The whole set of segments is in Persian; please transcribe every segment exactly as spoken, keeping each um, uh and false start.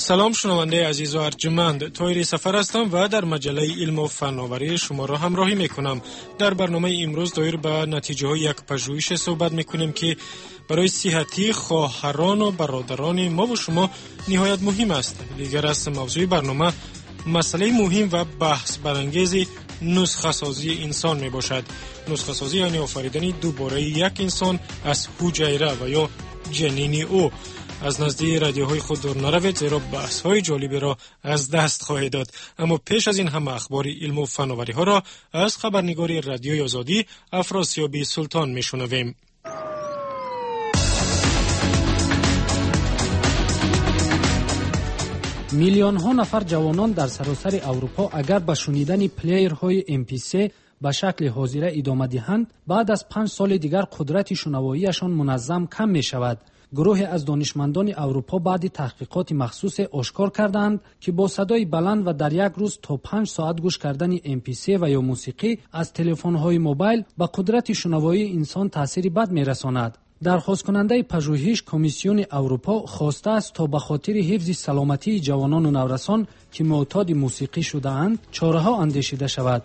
سلام شنونده عزیز و ارجمند، طاهر سفر هستم و در مجله علم و فناوری شما را همراهی میکنم. در برنامه امروز دایر به نتیجه های یک پژوهش صحبت میکنیم که برای صحتی خواهران و برادران ما و شما نهایت مهم است. دیگر از موضوع برنامه مسئله مهم و بحث برانگیز نسخه سازی انسان می باشد. نسخه سازی یعنی آفریدن دوباره یک انسان از حجیره و یا جنین او. از نزدیک رادیوهای خود دور نروید، زیرا بحث های جالبی را از دست خواهید داد. اما پیش از این همه اخبار علم و فناوری ها را از خبرنگار رادیوی آزادی افراسیاب سلطان می شنویم. میلیون ها نفر جوانان در سراسر اروپا اگر به شنیدن پلیرهای ام پی سی به شکل حاضره ادامه دهند، بعد از پنج سال دیگر قدرت شنواییشان منظم کم می شود. گروه از دانشمندان اروپا بعد تحقیقات مخصوص اشکار کردند که با صدای بلند و در یک روز تا پنج ساعت گوش کردن ام پی سی و یا موسیقی از تلفن‌های موبایل به قدرت شنوایی انسان تأثیری بد می‌رساند. درخواست کننده پژوهش کمیسیون اروپا خواسته است تا به خاطر حفظ سلامتی جوانان و نورسان که معتاد موسیقی شده‌اند چاره‌ها اندیشیده شود.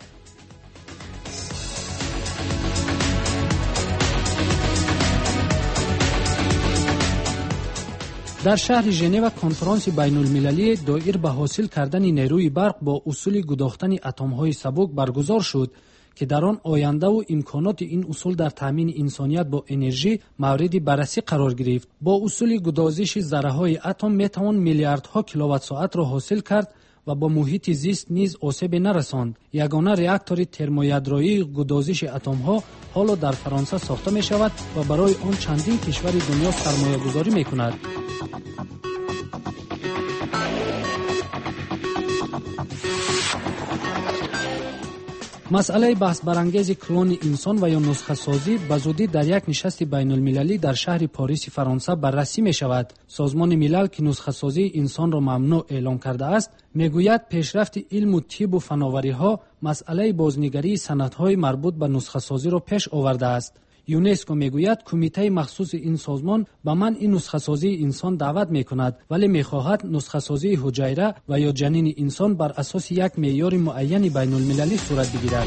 در شهر ژنو کنفرانس بین المللی دایر به حاصل کردن نیروی برق با اصول گداختن اتم‌های سبک برگزار شد که در آن آینده و امکانات این اصول در تامین انسانیت با انرژی مورد بررسی قرار گرفت. با اصول گدازش ذره‌های اتم میتوان میلیاردها کیلووات ساعت را حاصل کرد و با محیط زیست نیز آسیب نرساند. یگانه راکتور ترمویدرایی گدازش اتم‌ها حالا در فرانسه ساخته می شود و برای آن چندین کشور دنیا سرمایه گذاری می کند. مسئله بحث برانگیز کلون انسان و یا نسخه سازی به زودی در یک نشست بین المللی در شهر پاریس فرانسه بررسی می شود. سازمان ملل که نسخه سازی انسان را ممنوع اعلام کرده است، می گوید پیشرفت علم و طب و فناوری ها مسئله بازنگری سندهای مربوط به نسخه سازی را پیش آورده است. یونسکو میگوید کمیته مخصوص این سازمان به من این نسخه سازی انسان دعوت میکند، ولی میخواهد نسخه سازی حجیره و یا جنین انسان بر اساس یک معیار معین بین المللی صورت بگیرد.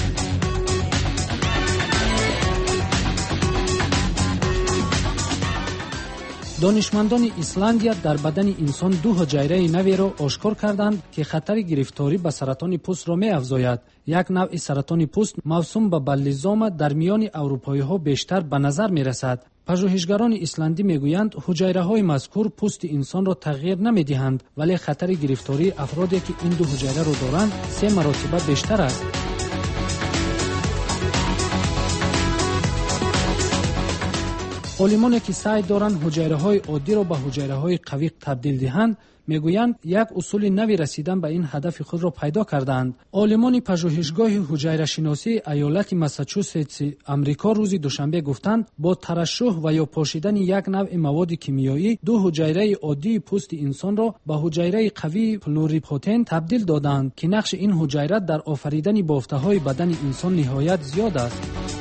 دانشمندان ایسلندیا در بدن انسان دو حجیره نوی را آشکار کردند که خطر گرفتاری به سرطان پوست را می افزاید. یک نوع سرطان پوست موسوم به بلیزوما در میان اروپایی ها بیشتر به نظر می رسد. پژوهشگران ایسلندی می گویند حجیره های مذکور پوست انسان را تغییر نمی دهند، ولی خطر گرفتاری افرادی که این دو حجیره را دارند سه مرتبه بیشتر است. عالمانی که سعی دارند حجیره‌های عادی را به حجیره‌های قوی تبدیل دهند، میگویند یک اصول نوی رسیدن به این هدف خود را پیدا کردند. عالمان پژوهشگاه حجیره شناسی ایالت ماساچوست آمریکا روز دوشنبه گفتند با ترشح و یا پاشیدن یک نوع مواد کیمیایی دو حجیره عادی پوست انسان را به حجیره قوی پلوریپوتنت تبدیل دادند که نقش این حجیره در آفریدن بافته‌های بدن انسان نهایت زیاد است.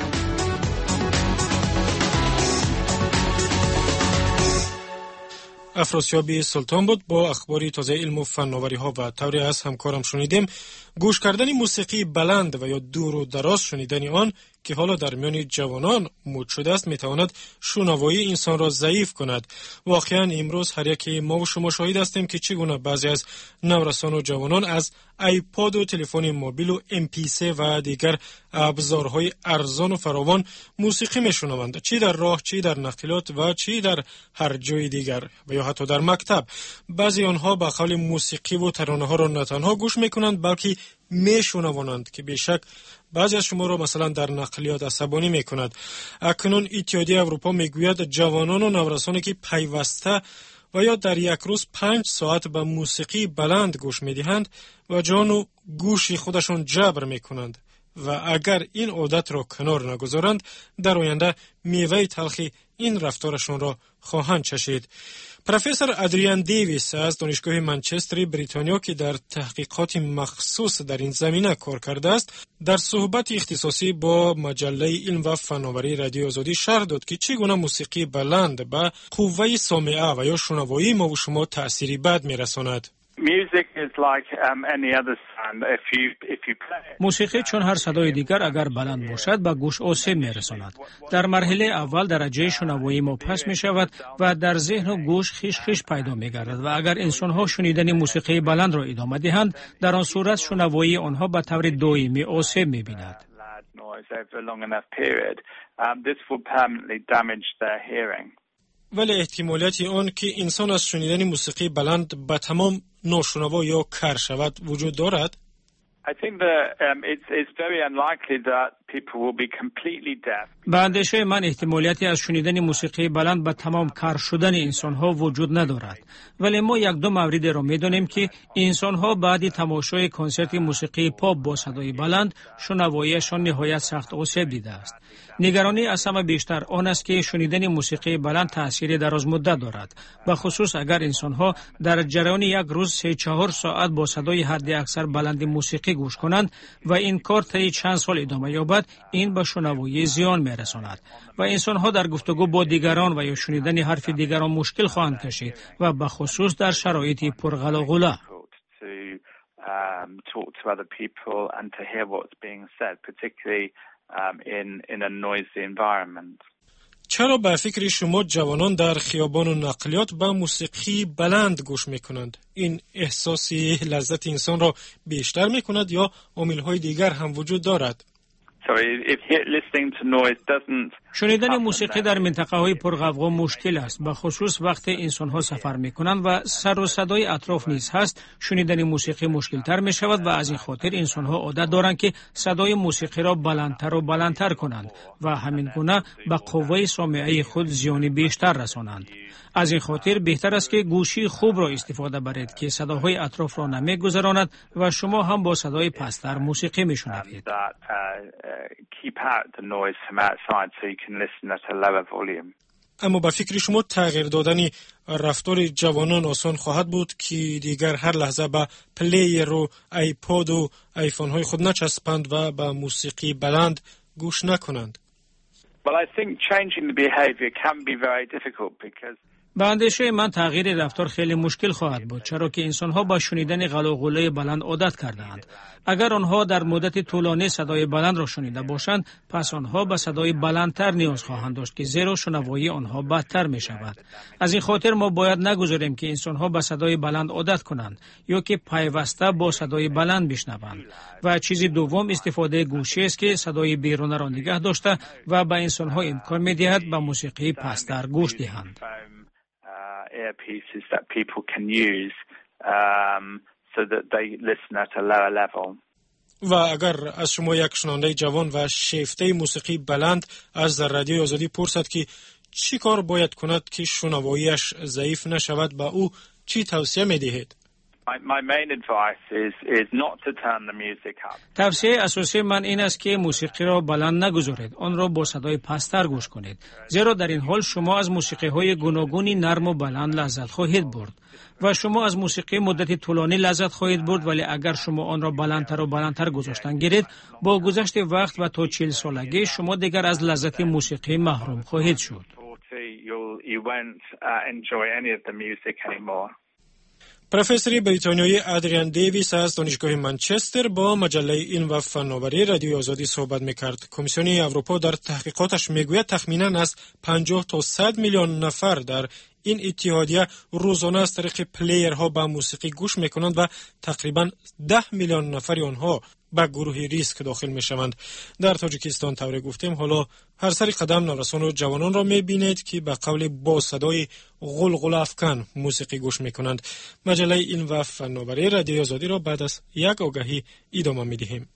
افراسیاب سلطان بود با اخباری تازه علم و فناوری ها و طوری از همکارم شنیدیم. گوش کردن موسیقی بلند و یا دور و دراز شنیدن آن که حالا در میان جوانان مد شده است میتواند شنوایی انسان را ضعیف کند. واقعا امروز هر یکی ما و شما شاهد هستیم که چگونه بعضی از نورسان و جوانان از آیپاد و تلفن موبیل و ام پی سی و دیگر ابزارهای ارزان و فراوان موسیقی میشنوند، چی در راه، چی در نقلات و چی در هر جای دیگر و یا حتی در مکتب. بعضی آنها با قول موسیقی و ترانه ها را نه تنها گوش میکنند بلکه میشنوانند که بیشک بعضی از شما را مثلا در نقلیات عصبانی میکند. اکنون اتحادیه اروپا میگوید جوانان و نورسانی که پیوسته و یا در یک روز پنج ساعت به موسیقی بلند گوش میدهند و جان و گوش خودشان جبر میکنند و اگر این عادت را کنار نگذارند در آینده میوه تلخی این رفتارشان را خواهند چشید. پروفسور ادریان دیویس از دانشگاه منچستر بریتانیا که در تحقیقات مخصوص در این زمینه کار کرده است، در صحبت اختصاصی با مجله علم و فناوری رادیو آزادی شرح داد که چگونه موسیقی بلند به قوه سامعه و یا شنوایی ما و شما تأثیری بد می‌رساند. موسیقی چون هر صدای دیگر اگر بلند باشد به گوش آسیب می‌رساند. در مرحله اول درجه شنوایی ما پست می‌شود و در ذهن و گوش خیش خیش پیدا می‌گردد و اگر انسان‌ها شنیدن موسیقی بلند را ادامه دهند، در آن صورت شنوایی آنها به طور دائمی آسیب می‌بیند. ولی احتمالیت آن که انسان از شنیدن موسیقی بلند به تمام ناشنوا یا کر شود وجود دارد؟ به اندیشه من احتمالیتی از شنیدن موسیقی بلند به تمام کر شدن انسان‌ها وجود ندارد. ولی ما یک دو مورد را می‌دانیم که انسان‌ها بعد تماشای کنسرت موسیقی پاپ با صدای بلند شنواییشان نهایت سخت آسیب دیده است. نگرانی از همه بیشتر آن است که شنیدن موسیقی بلند تأثیر دراز مدت دارد، به خصوص اگر انسان‌ها در جریان یک روز سه چهار ساعت با صدای حد اکثر بلند موسیقی گوش کنند و این کار طی چند سال ادامه یابد، این به شنوایی زیان می‌رساند و انسان‌ها در گفتگو با دیگران و یا شنیدن حرف دیگران مشکل خواهند کشید و به خصوص در شرایط پرغل و غوله. Um, in, in a noisy environment. چرا به فکر شما جوانان در خیابان و نقلیات به موسیقی بلند گوش میکنند؟ این احساسی لذت انسان را بیشتر میکند یا عامل‌های دیگر هم وجود دارد؟ شنیدن موسیقی در منطقه های پرغوغا مشکل است، به خصوص وقتی انسان ها سفر می کنند و سر و صدای اطراف نیز هست. شنیدن موسیقی مشکل تر می شود و از این خاطر انسان ها عادت دارند که صدای موسیقی را بلندتر و بلندتر کنند و همین گونه به قوه سامعه خود زیانی بیشتر رسانند. از این خاطر بهتر است که گوشی خوب را استفاده برید که صداهای اطراف را نمی گذراند و شما هم با صدای پستر موسیقی می شنوید. اما با فکر شما تغییر دادن رفتار جوانان آسان خواهد بود که دیگر هر لحظه به پلیر و ایپاد و آیفون های خود نچسبند و به موسیقی بلند گوش نکنند؟ Well, I think changing the behavior can be very difficult because به اندیشه من تغییر رفتار خیلی مشکل خواهد بود، چرا که انسان‌ها با شنیدن غلغله بلند عادت کرده‌اند. اگر آنها در مدت طولانی صدای بلند را شنیده باشند، پس آنها به صدای بلندتر نیاز خواهند داشت که زیرا شنوایی آنها بدتر می شود. از این خاطر ما باید نگذاریم که انسان‌ها به صدای بلند عادت کنند یا که پیوسته با صدای بلند بشنوند. و چیز دوم استفاده گوشی است که صدای بیرون را نگه داشته و به انسان‌ها امکان می‌دهد به موسیقی پست‌تر گوش دهند. earpieces that people can use um, so that they listen at a lower level. و اگر از شما یک شنونده جوان و شیفته موسیقی بلند از رادیو آزادی پرسد که چی کار باید کند که شنواییش ضعیف نشود، به او چی توصیه می‌دهید؟ My main advice is is not to turn the music up. توصیه اساسی من این است که موسیقی را بلند نگذارید، آن را با صدای پست‌تر گوش کنید، زیرا در این حال شما از موسیقی های گوناگونی نرم و بلند لذت خواهید برد و شما از موسیقی مدتی طولانی لذت خواهید برد. ولی اگر شما آن را بلندتر و بلندتر گذاشتن گیرید، با گذشت وقت و تا چهل سالگی شما دیگر از لذت موسیقی محروم خواهید شد. پروفسور بریتانیایی ادریان دیویس از دانشگاه منچستر با مجله علم و فناوری رادیو آزادی صحبت می‌کرد. کمیسیون اروپا در تحقیقاتش میگوید تخمیناً از پنجاه تا صد میلیون نفر در این اتحادیه روزانه از طریق پلیرها به موسیقی گوش میکنند و تقریباً ده میلیون نفر آنها به گروه ریسک داخل میشوند. در تاجیکستان طور گفتیم حالا هر سری قدم نوسان و جوانان را میبینید که به قول با صدای غلغل افکن موسیقی گوش میکنند. مجله علم و فناوری رادیو آزادی را بعد از یک آگهی ادامه میدهیم.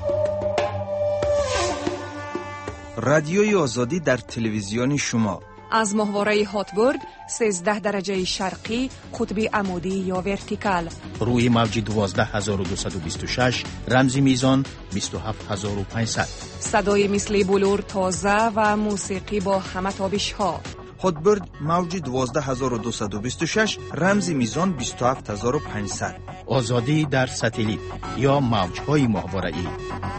رادیوی آزادی در تلویزیون شما از ماهواره هاتبورد سیزده درجه شرقی قطب عمودی یا ورتیکال. روی موج دوازده هزار و دویست و بیست و شش رمزی میزان بیست و هفت هزار و پانصد. صدای مثل بلور تازه و موسیقی با همه تابش ها. هاتبورد موج دوازده هزار و دویست و بیست و شش رمزی میزان بیست و هفت هزار و پانصد. آزادی در ستلیت یا موجهای ماهواره‌ای.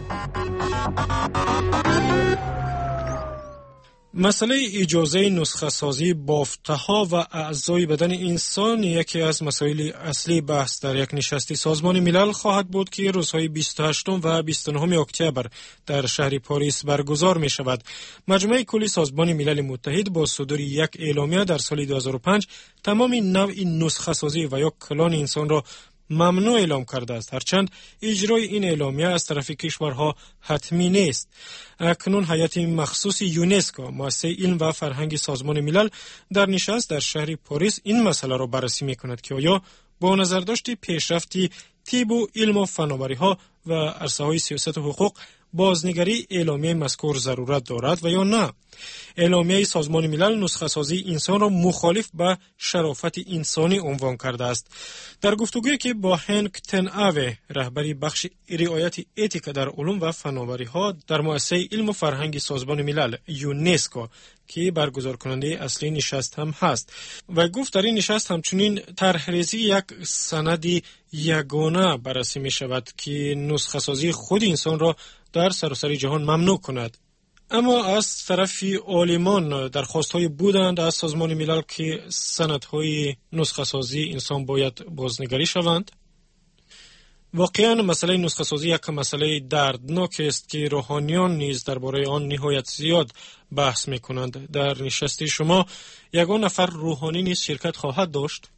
مسئله اجازه نسخه سازی بافتها و اعضای بدن انسان یکی از مسائل اصلی بحث در یک نشست سازمان ملل خواهد بود که روزهای بیست و هشتم و بیست و نهم اکتبر در شهر پاریس برگزار می شود. مجمع کلی سازمان ملل متحد با صدور یک اعلامیه در سال دو هزار و پنج تمام نوع نسخه سازی و یا کلان انسان را ممنوع اعلام کرده است، هرچند اجرای این اعلامیه از طرف کشورها حتمی نیست. اکنون هیئت مخصوص یونسکو مؤسسه علم و فرهنگ سازمان ملل در نشست در شهر پاریس این مسئله را بررسی می‌کند که آیا با نظر داشت پیشرفتی طب و علم و فناوری‌ها و عرصه‌های سیاست و حقوق بازنگری اعلامیه مذکور ضرورت دارد و یا نه. اعلامیه سازمان ملل نسخه سازی انسان را مخالف به شرافت انسانی عنوان کرده است. در گفتگویی که با هنک تن اوه رهبری بخش رعایت اتیک در علوم و فناوری‌ها در مؤسسه علم و فرهنگ سازمان ملل یونسکو که برگزار کننده اصلی نشست هم هست و گفت در این نشست همچنین طرحریزی یک سند یگانه بررسی می شود که نسخه سازی خود انسان را در سراسر جهان ممنوع کند. اما از طرف عالمان درخواست‌های بودند از سازمان ملل که سندهای نسخه سازی انسان باید بازنگری شوند. واقعاً مسئله نسخه سازی یک مسئله دردناک است که روحانیان نیز درباره آن نهایت زیاد بحث می‌کنند. در نشست شما یگان نفر روحانی نیز شرکت خواهد داشت.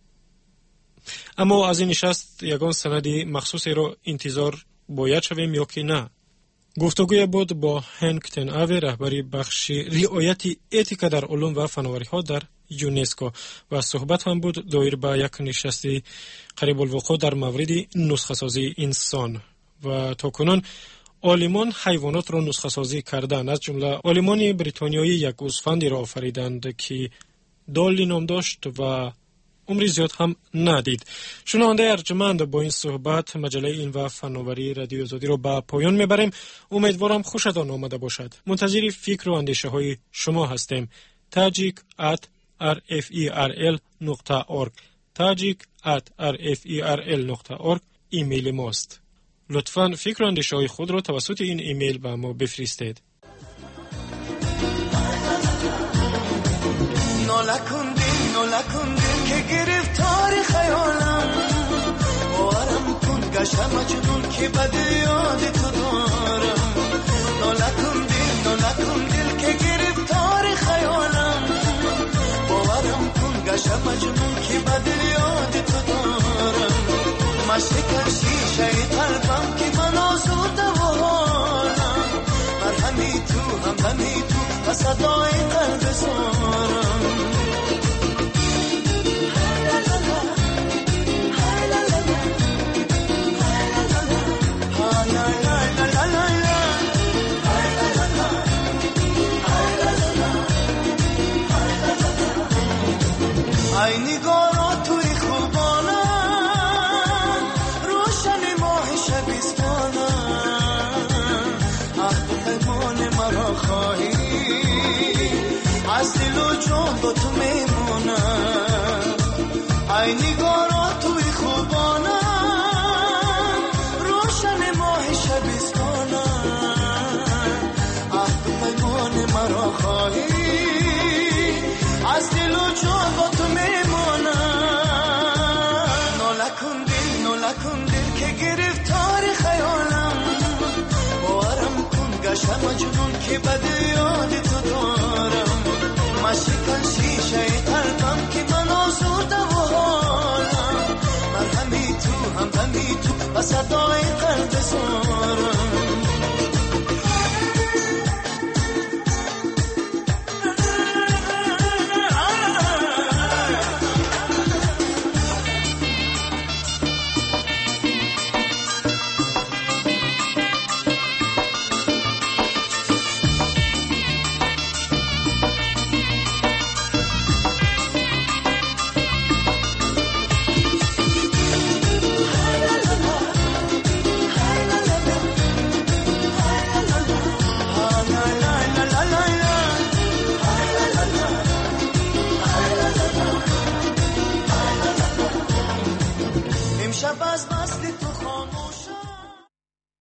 اما از این نشست یگان سند مخصوصی را انتظار باید شویم یا که نه. گفتگوی بود با هنک تن اوه رهبری بخش رعایت اتیک در علوم و فناوری‌ها در یونسکو و صحبت هم بود دایر به یک نشست قریب الوقوع در مورد نسخه سازی انسان و تاکنون عالمان حیوانات را نسخه سازی کردند. از جمله عالمان بریتانیایی یک گوسفندی را آفریدند که دالی نام داشت و عمری زیاد هم ندید. شنونده ارجمند با این صحبت مجله علم و فناوری رادیو آزادی را به پایان میبریم. امیدوارم خوشتان آمده باشد. منتظر فکر و اندیشه های شما هستیم. تاجیک ات آر اف ای آر ال نقطه اورگ تاجیک ات آر اف ای آر ال نقطه اورگ ایمیل ماست. لطفاً فکر و اندیشه های خود را توسط این ایمیل به ما بفرستید. که گرفتار خیالم بارم کن گشم مجنون که بد یاد تو دارم. نالکن دل نالکن دل که گرفتار خیالم بارم کن گشم مجنون که بد یاد تو دارم. مشکل شیشه قلبم که من آزوده و حالم مرهمی تو هم همی تو و صدای قلب زارم. ای نگارا توی خوبانم روشن ماه شبستانم عهد پیمان مرا خواهی از دل و جان با تو میمونم. ای نگارا توی خوبانم روشن ماه شبستانم عهد پیمان مرا خواهی از دل و جان با تو میمونم. نالکن دل نالکن دل که گرفتار خیالم بارم کن گشم مجنون که بد یاد تو دارم. مشکل شیشه قلبم که من آزرده و حالم مرهمی تو هم همی تو و صدای قلب زارم.